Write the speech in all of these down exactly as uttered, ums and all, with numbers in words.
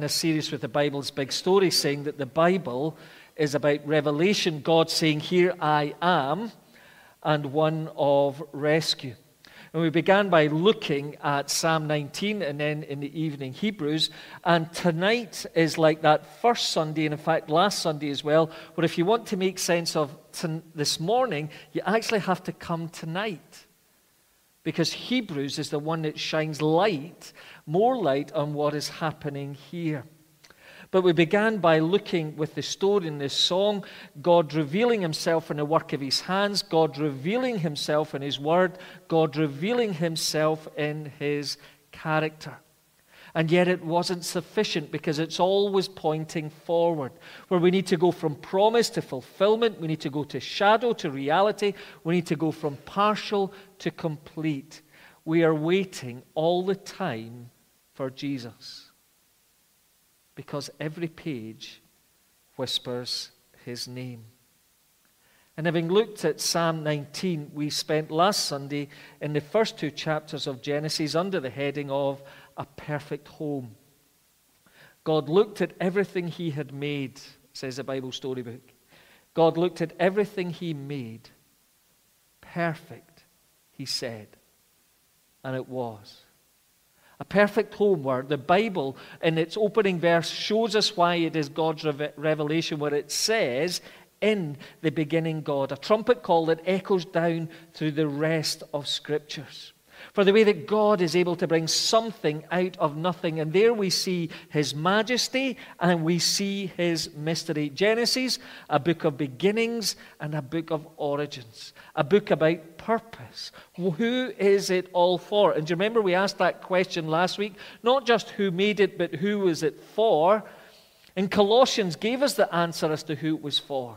in a series with the Bible's big story, saying that the Bible is about revelation, God saying, "Here I am," and one of rescue. And we began by looking at Psalm nineteen and then in the evening Hebrews. And tonight is like that first Sunday, and in fact last Sunday as well, where if you want to make sense of t- this morning, you actually have to come tonight. Because Hebrews is the one that shines light, more light on what is happening here. But we began by looking with the story in this song, God revealing himself in the work of his hands, God revealing himself in his word, God revealing himself in his character. And yet it wasn't sufficient, because it's always pointing forward, where we need to go from promise to fulfillment, we need to go to shadow to reality, we need to go from partial to complete. We are waiting all the time for Jesus, because every page whispers his name. And having looked at Psalm nineteen, we spent last Sunday in the first two chapters of Genesis under the heading of A Perfect Home. God looked at everything he had made, says the Bible storybook. God looked at everything he made. Perfect, he said. And it was. A perfect home, where the Bible in its opening verse shows us why it is God's revelation, where it says, "In the beginning God," a trumpet call that echoes down through the rest of Scriptures. For the way that God is able to bring something out of nothing. And there we see his majesty and we see his mystery. Genesis, a book of beginnings and a book of origins. A book about purpose. Who is it all for? And do you remember we asked that question last week? Not just who made it, but who was it for? And Colossians gave us the answer as to who it was for.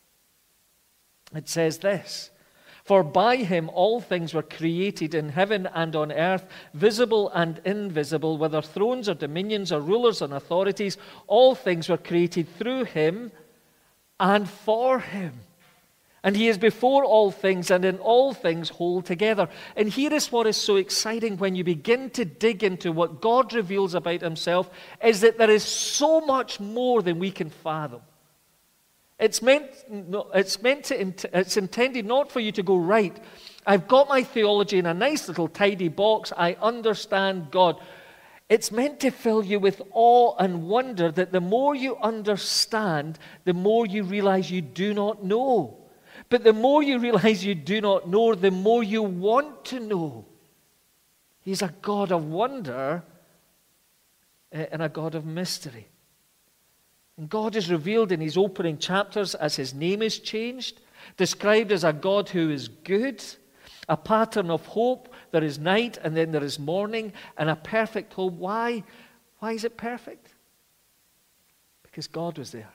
It says this: "For by him all things were created in heaven and on earth, visible and invisible, whether thrones or dominions or rulers and authorities. All things were created through him and for him. And he is before all things, and in all things hold together." And here is what is so exciting when you begin to dig into what God reveals about himself, is that there is so much more than we can fathom. It's meant, it's meant to, it's intended not for you to go, right, I've got my theology in a nice little tidy box, I understand God. It's meant to fill you with awe and wonder that the more you understand, the more you realize you do not know. But the more you realize you do not know, the more you want to know. He's a God of wonder and a God of mystery. And God is revealed in his opening chapters as his name is changed, described as a God who is good, a pattern of hope. There is night and then there is morning, and a perfect hope. Why? Why is it perfect? Because God was there.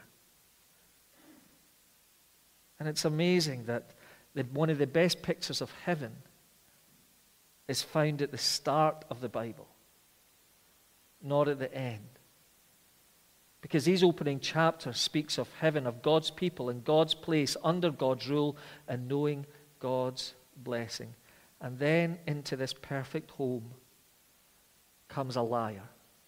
And it's amazing that the, one of the best pictures of heaven is found at the start of the Bible, not at the end. Because these opening chapters speaks of heaven, of God's people in God's place, under God's rule, and knowing God's blessing. And then into this perfect home comes a liar.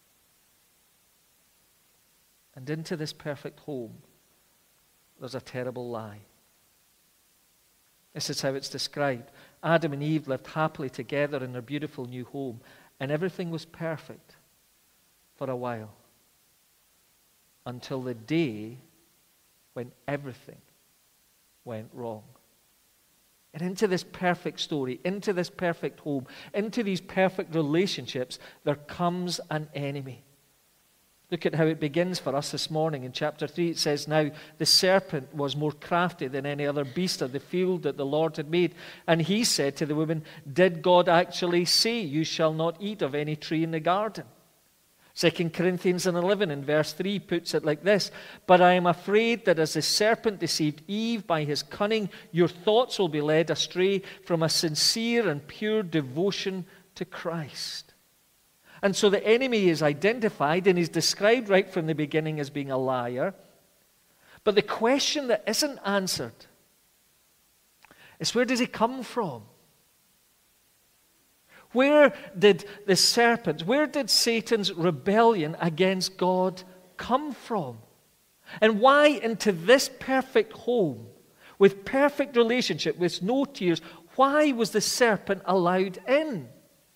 And into this perfect home, there's a terrible lie. This is how it's described. Adam and Eve lived happily together in their beautiful new home, and everything was perfect for a while, until the day when everything went wrong. And into this perfect story, into this perfect home, into these perfect relationships, there comes an enemy. Look at how it begins for us this morning. In chapter three, it says, "Now the serpent was more crafty than any other beast of the field that the Lord had made. And he said to the woman, 'Did God actually say, you shall not eat of any tree in the garden?'" Second Corinthians eleven in verse three puts it like this: "But I am afraid that as the serpent deceived Eve by his cunning, your thoughts will be led astray from a sincere and pure devotion to Christ." And so the enemy is identified and is described right from the beginning as being a liar. But the question that isn't answered is, where does he come from? Where did the serpent, where did Satan's rebellion against God come from? And why into this perfect home, with perfect relationship, with no tears, why was the serpent allowed in?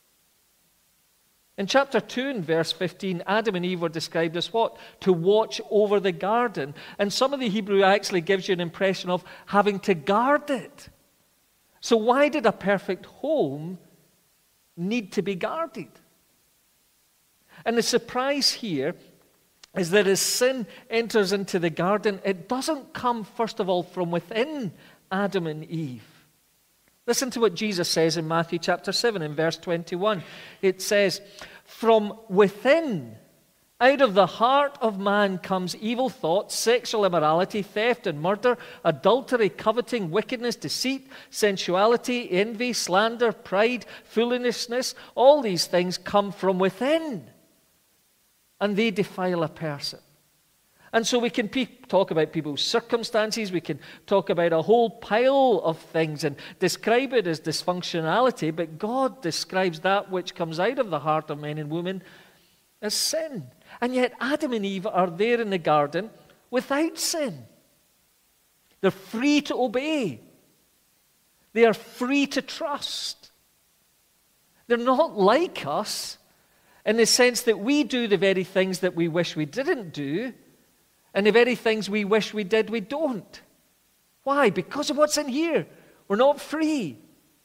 In chapter two and verse fifteen, Adam and Eve were described as what? To watch over the garden. And some of the Hebrew actually gives you an impression of having to guard it. So why did a perfect home need to be guarded? And the surprise here is that as sin enters into the garden, it doesn't come, first of all, from within Adam and Eve. Listen to what Jesus says in Matthew chapter seven in verse twenty-one. It says, "From within, out of the heart of man comes evil thoughts, sexual immorality, theft and murder, adultery, coveting, wickedness, deceit, sensuality, envy, slander, pride, foolishness. All these things come from within, and they defile a person." And so we can pe- talk about people's circumstances, we can talk about a whole pile of things and describe it as dysfunctionality, but God describes that which comes out of the heart of men and women as sin. And yet Adam and Eve are there in the garden without sin. They're free to obey. They are free to trust. They're not like us in the sense that we do the very things that we wish we didn't do, and the very things we wish we did, we don't. Why? Because of what's in here. We're not free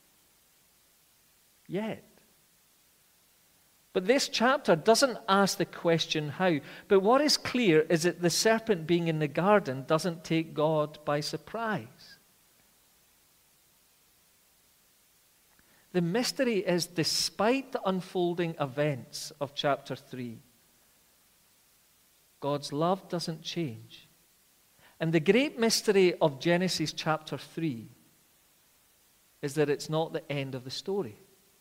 yet. But this chapter doesn't ask the question how. But what is clear is that the serpent being in the garden doesn't take God by surprise. The mystery is, despite the unfolding events of chapter three, God's love doesn't change. And the great mystery of Genesis chapter three is that it's not the end of the story.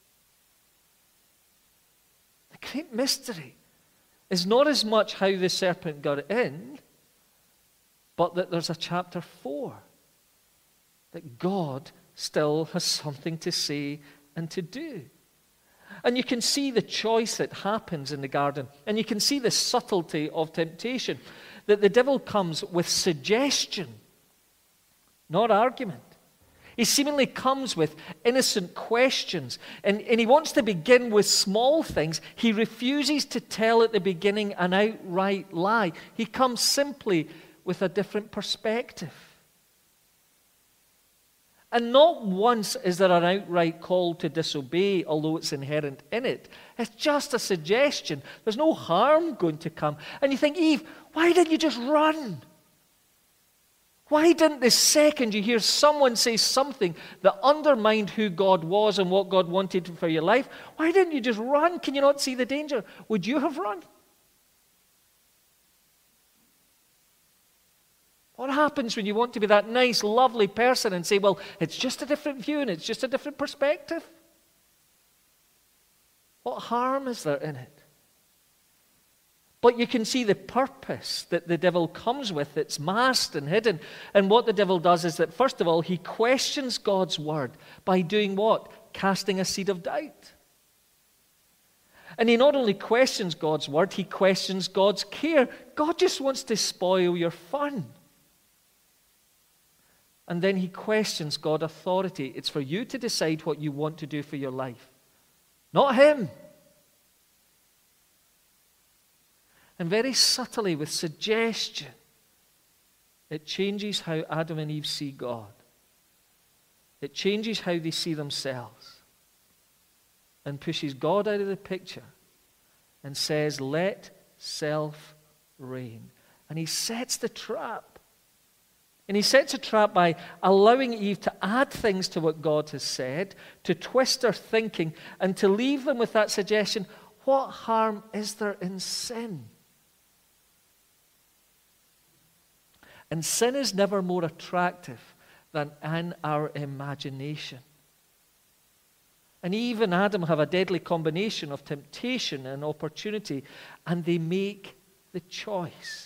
The great mystery is not as much how the serpent got in, but that there's a chapter four. That God still has something to say and to do. And you can see the choice that happens in the garden. And you can see the subtlety of temptation. That the devil comes with suggestion, not argument. He seemingly comes with innocent questions. And, and he wants to begin with small things. He refuses to tell at the beginning an outright lie. He comes simply with a different perspective. And not once is there an outright call to disobey, although it's inherent in it. It's just a suggestion. There's no harm going to come. And you think, Eve, why didn't you just run? Why didn't the second you hear someone say something that undermined who God was and what God wanted for your life, why didn't you just run? Can you not see the danger? Would you have run? What happens when you want to be that nice, lovely person and say, well, it's just a different view and it's just a different perspective? What harm is there in it? But you can see the purpose that the devil comes with. It's masked and hidden. And what the devil does is that, first of all, he questions God's word by doing what? Casting a seed of doubt. And he not only questions God's word, he questions God's care. God just wants to spoil your fun. And then he questions God's authority. It's for you to decide what you want to do for your life, not him. And very subtly, with suggestion, it changes how Adam and Eve see God. It changes how they see themselves. And pushes God out of the picture and says, let self reign. And he sets the trap. And he sets a trap by allowing Eve to add things to what God has said, to twist her thinking, and to leave them with that suggestion, what harm is there in sin? And sin is never more attractive than in our imagination. And Eve and Adam have a deadly combination of temptation and opportunity, and they make the choice.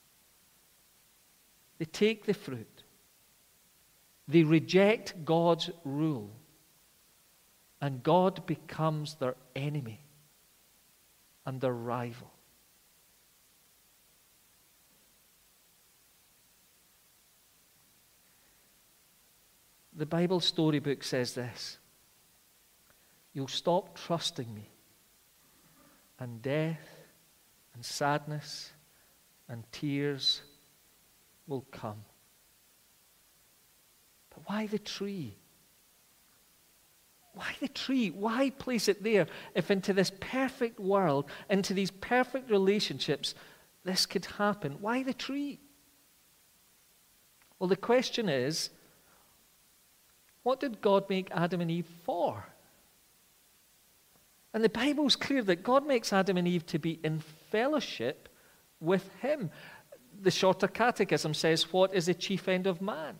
They take the fruit. They reject God's rule. And God becomes their enemy and their rival. The Bible storybook says this: you'll stop trusting me, and death and sadness and tears will come. But why the tree? Why the tree? Why place it there if into this perfect world, into these perfect relationships, this could happen? Why the tree? Well, the question is, what did God make Adam and Eve for? And the Bible's clear that God makes Adam and Eve to be in fellowship with Him. The Shorter Catechism says, what is the chief end of man?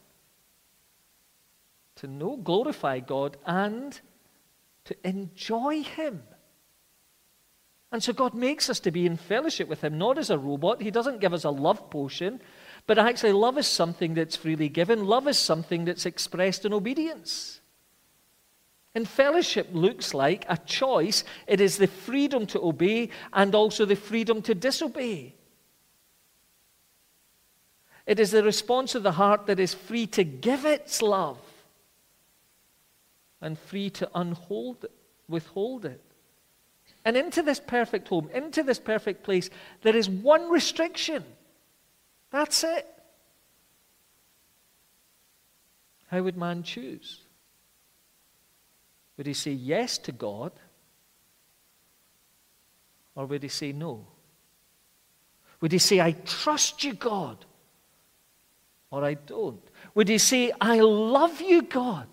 To know, glorify God, and to enjoy Him. And so God makes us to be in fellowship with Him, not as a robot. He doesn't give us a love potion, but actually love is something that's freely given. Love is something that's expressed in obedience. And fellowship looks like a choice. It is the freedom to obey and also the freedom to disobey. It is the response of the heart that is free to give its love and free to unhold it, withhold it. And into this perfect home, into this perfect place, there is one restriction. That's it. How would man choose? Would he say yes to God? Or would he say no? Would he say, I trust you, God? Or I don't? Would he say, I love you, God?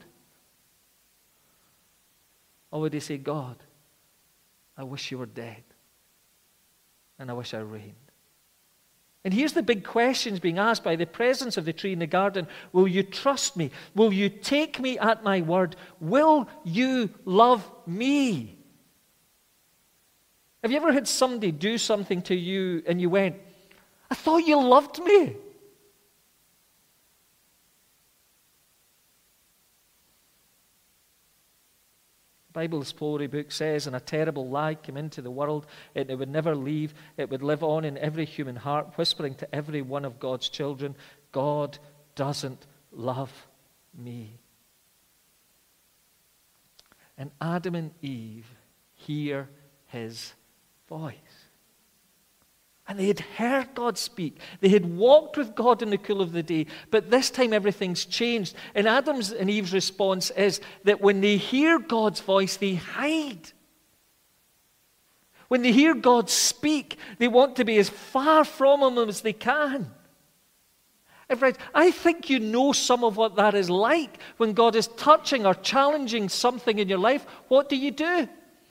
Or would he say, God, I wish you were dead, and I wish I reigned? And here's the big questions being asked by the presence of the tree in the garden. Will you trust me? Will you take me at my word? Will you love me? Have you ever had somebody do something to you and you went, I thought you loved me? Bible's storybook says, and a terrible lie came into the world, and it would never leave. It would live on in every human heart, whispering to every one of God's children, God doesn't love me. And Adam and Eve hear His voice. And they had heard God speak. They had walked with God in the cool of the day. But this time everything's changed. And Adam's and Eve's response is that when they hear God's voice, they hide. When they hear God speak, they want to be as far from Him as they can. I think you know some of what that is like. When God is touching or challenging something in your life, what do you do?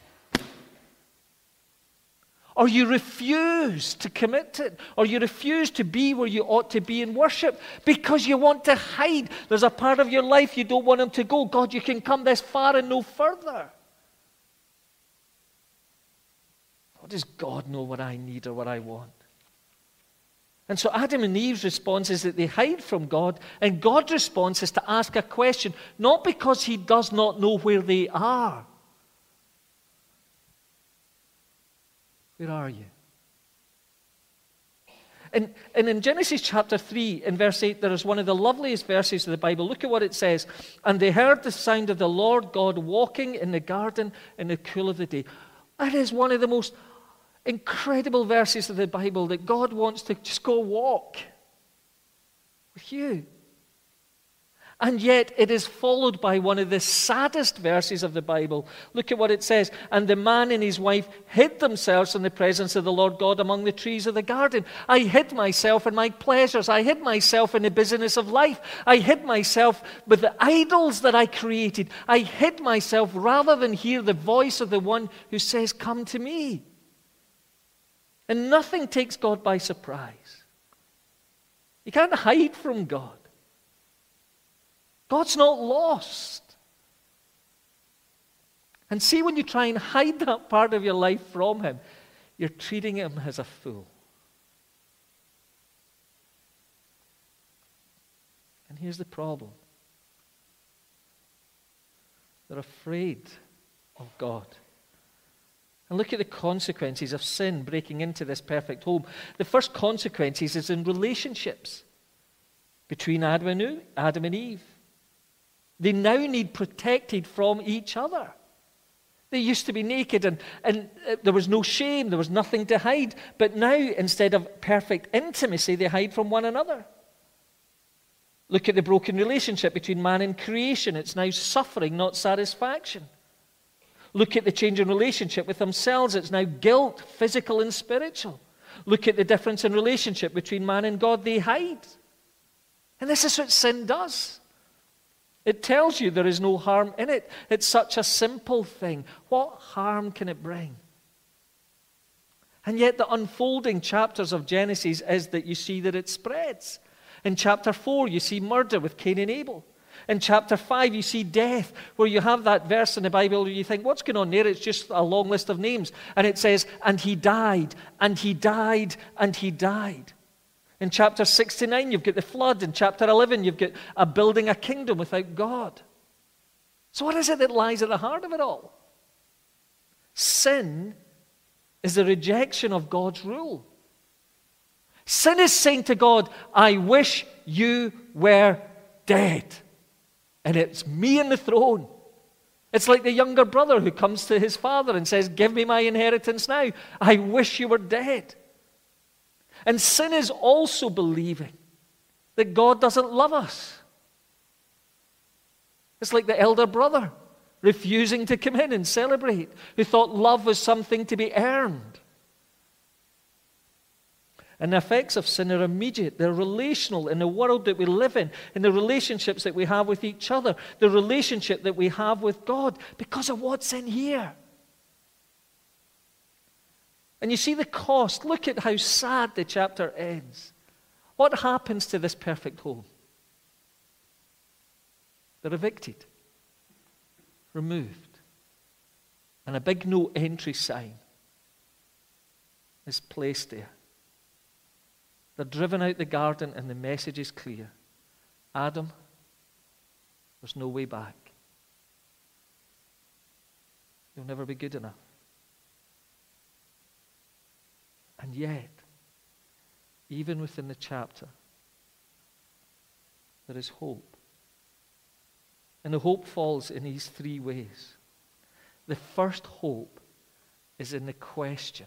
Or you refuse to commit to it. Or you refuse to be where you ought to be in worship because you want to hide. There's a part of your life you don't want Him to go. God, you can come this far and no further. How does God know what I need or what I want? And so Adam and Eve's response is that they hide from God, and God's response is to ask a question, not because He does not know where they are. Where are you? And, and in Genesis chapter three, in verse eight, there is one of the loveliest verses of the Bible. Look at what it says. And they heard the sound of the Lord God walking in the garden in the cool of the day. That is one of the most incredible verses of the Bible, that God wants to just go walk with you. And yet it is followed by one of the saddest verses of the Bible. Look at what it says. And the man and his wife hid themselves in the presence of the Lord God among the trees of the garden. I hid myself in my pleasures. I hid myself in the busyness of life. I hid myself with the idols that I created. I hid myself rather than hear the voice of the one who says, come to me. And nothing takes God by surprise. You can't hide from God. God's not lost. And see, when you try and hide that part of your life from Him, you're treating Him as a fool. And here's the problem. They're afraid of God. And look at the consequences of sin breaking into this perfect home. The first consequences is in relationships between Adam and Eve. They now need protected from each other. They used to be naked and, and there was no shame, there was nothing to hide. But now, instead of perfect intimacy, they hide from one another. Look at the broken relationship between man and creation. It's now suffering, not satisfaction. Look at the change in relationship with themselves. It's now guilt, physical and spiritual. Look at the difference in relationship between man and God. They hide. And this is what sin does. It tells you there is no harm in it. It's such a simple thing. What harm can it bring? And yet the unfolding chapters of Genesis is that you see that it spreads. In chapter four, you see murder with Cain and Abel. In chapter five, you see death, where you have that verse in the Bible where you think, what's going on there? It's just a long list of names. And it says, and he died, and he died, and he died. In chapter sixty-nine, you've got the flood. In chapter eleven, you've got a building a kingdom without God. So what is it that lies at the heart of it all? Sin is the rejection of God's rule. Sin is saying to God, I wish you were dead. And it's me on the throne. It's like the younger brother who comes to his father and says, give me my inheritance now. I wish you were dead. And sin is also believing that God doesn't love us. It's like the elder brother refusing to come in and celebrate, who thought love was something to be earned. And the effects of sin are immediate. They're relational in the world that we live in, in the relationships that we have with each other, the relationship that we have with God, because of what's in here. And you see the cost. Look at how sad the chapter ends. What happens to this perfect home? They're evicted, removed, and a big no entry sign is placed there. They're driven out the garden, and the message is clear. Adam, there's no way back. You'll never be good enough. And yet, even within the chapter, there is hope. And the hope falls in these three ways. The first hope is in the question,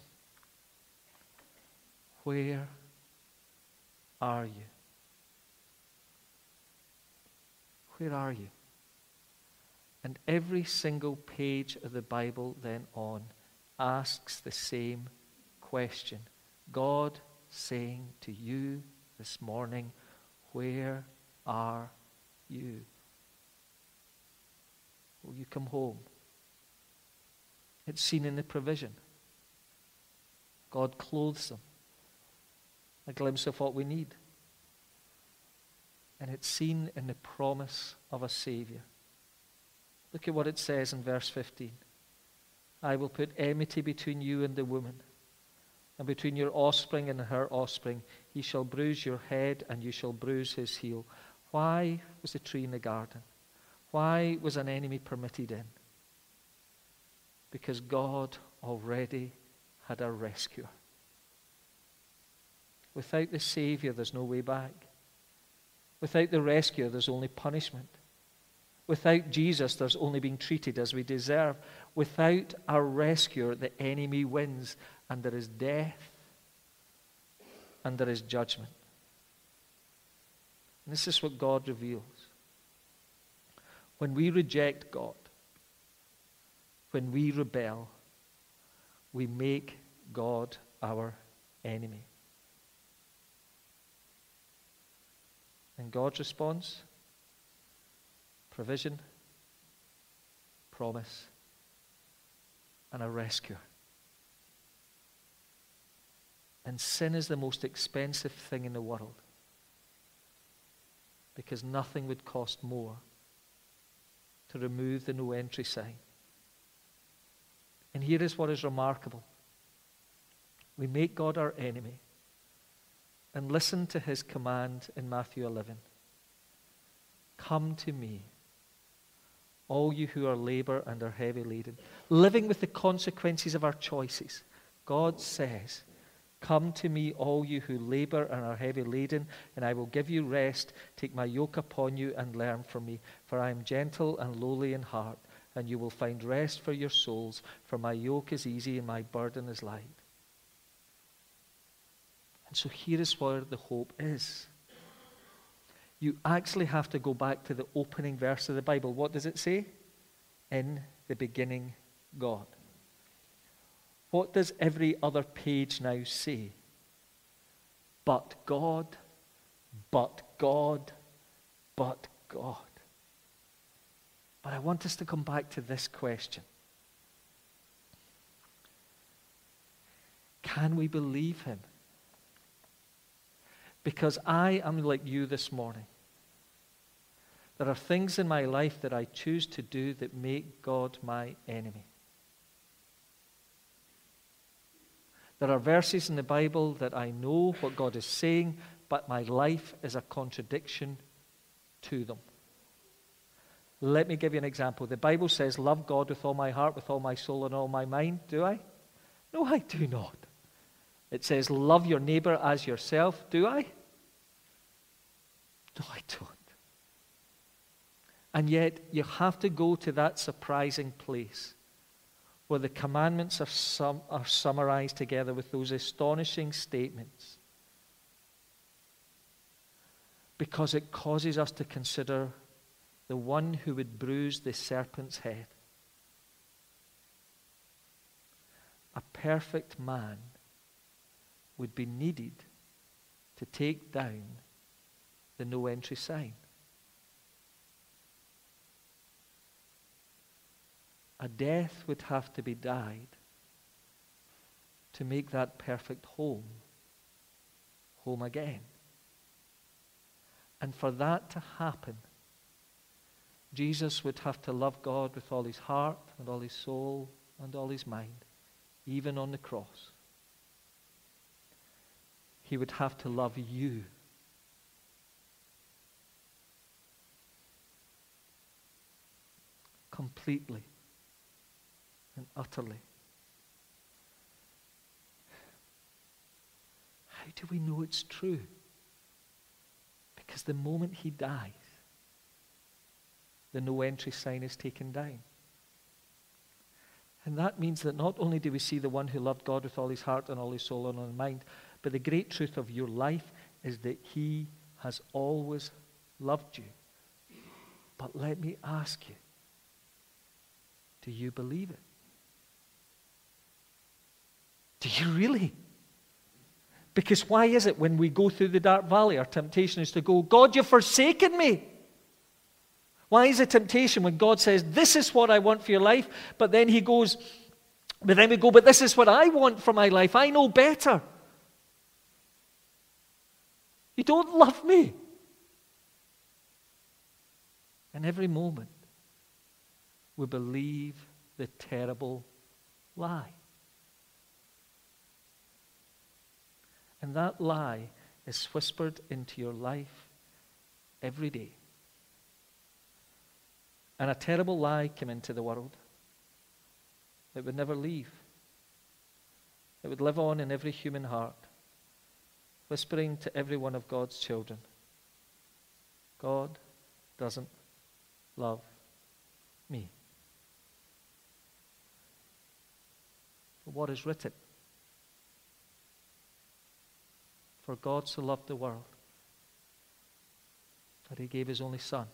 where are you? Where are you? And every single page of the Bible then on asks the same question. God saying to you this morning, where are you? Will you come home? It's seen in the provision. God clothes them. A glimpse of what we need. And it's seen in the promise of a Savior. Look at what it says in verse fifteen. I will put enmity between you and the woman, and between your offspring and her offspring. He shall bruise your head, and you shall bruise his heel. Why was the tree in the garden? Why was an enemy permitted in? Because God already had a rescuer. Without the Savior, there's no way back. Without the rescuer, there's only punishment. Without Jesus, there's only being treated as we deserve. Without our rescuer, the enemy wins, and there is death, and there is judgment. And this is what God reveals. When we reject God, when we rebel, we make God our enemy. And God's response? Provision, promise, and a rescuer. And sin is the most expensive thing in the world, because nothing would cost more to remove the no entry sign. And here is what is remarkable. We make God our enemy, and listen to his command in Matthew eleven. Come to me, all you who are labor and are heavy laden, living with the consequences of our choices. God says, come to me, all you who labor and are heavy laden, and I will give you rest. Take my yoke upon you and learn from me, for I am gentle and lowly in heart, and you will find rest for your souls, for my yoke is easy and my burden is light. And so here is where the hope is. You actually have to go back to the opening verse of the Bible. What does it say? In the beginning, God. What does every other page now say? But God, but God, but God. But I want us to come back to this question. Can we believe him? Because I am like you this morning. There are things in my life that I choose to do that make God my enemy. There are verses in the Bible that I know what God is saying, but my life is a contradiction to them. Let me give you an example. The Bible says, love God with all my heart, with all my soul, and all my mind. Do I? No, I do not. It says, love your neighbor as yourself. Do I? No, I don't. And yet, you have to go to that surprising place where the commandments are, sum, are summarized together with those astonishing statements, because it causes us to consider the one who would bruise the serpent's head. A perfect man would be needed to take down the no entry sign. A death would have to be died to make that perfect home home again. And for that to happen, Jesus would have to love God with all his heart and all his soul and all his mind, even on the cross. He would have to love you completely and utterly. How do we know it's true? Because the moment he dies, the no entry sign is taken down. And that means that not only do we see the one who loved God with all his heart and all his soul and all his mind, but the great truth of your life is that he has always loved you. But let me ask you, do you believe it? Do you really? Because why is it when we go through the dark valley, our temptation is to go, God, you've forsaken me. Why is it temptation when God says, this is what I want for your life, but then he goes, but then we go, but this is what I want for my life. I know better. You don't love me. And every moment, we believe the terrible lie. And that lie is whispered into your life every day. And a terrible lie came into the world. It would never leave. It would live on in every human heart, whispering to every one of God's children, God doesn't love me. But what is written? For God so loved the world that he gave his only Son,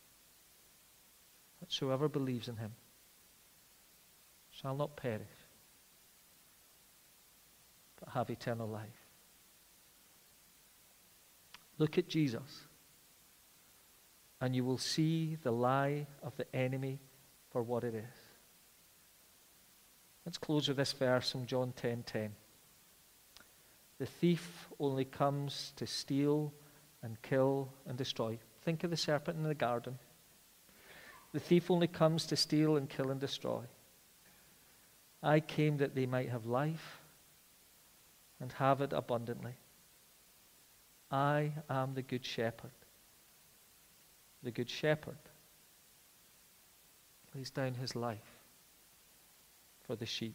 that whoever believes in him shall not perish, but have eternal life. Look at Jesus, and you will see the lie of the enemy for what it is. Let's close with this verse from John ten ten. The thief only comes to steal and kill and destroy. Think of the serpent in the garden. The thief only comes to steal and kill and destroy. I came that they might have life and have it abundantly. I am the good shepherd. The good shepherd lays down his life for the sheep.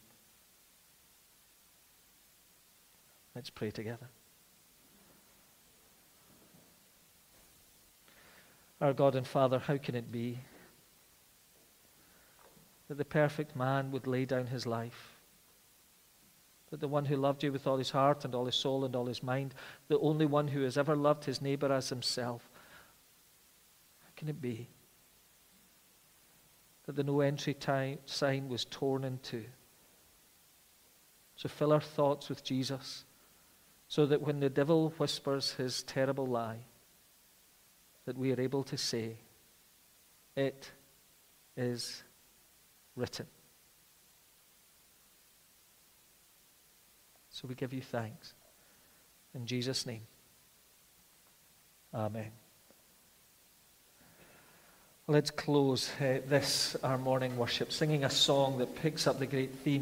Let's pray together. Our God and Father, how can it be that the perfect man would lay down his life? That the one who loved you with all his heart and all his soul and all his mind, the only one who has ever loved his neighbor as himself, how can it be that the no entry time sign was torn in two? So fill our thoughts with Jesus, so that when the devil whispers his terrible lie, that we are able to say, it is written. So we give you thanks. In Jesus' name, amen. Let's close uh, this, our morning worship, singing a song that picks up the great theme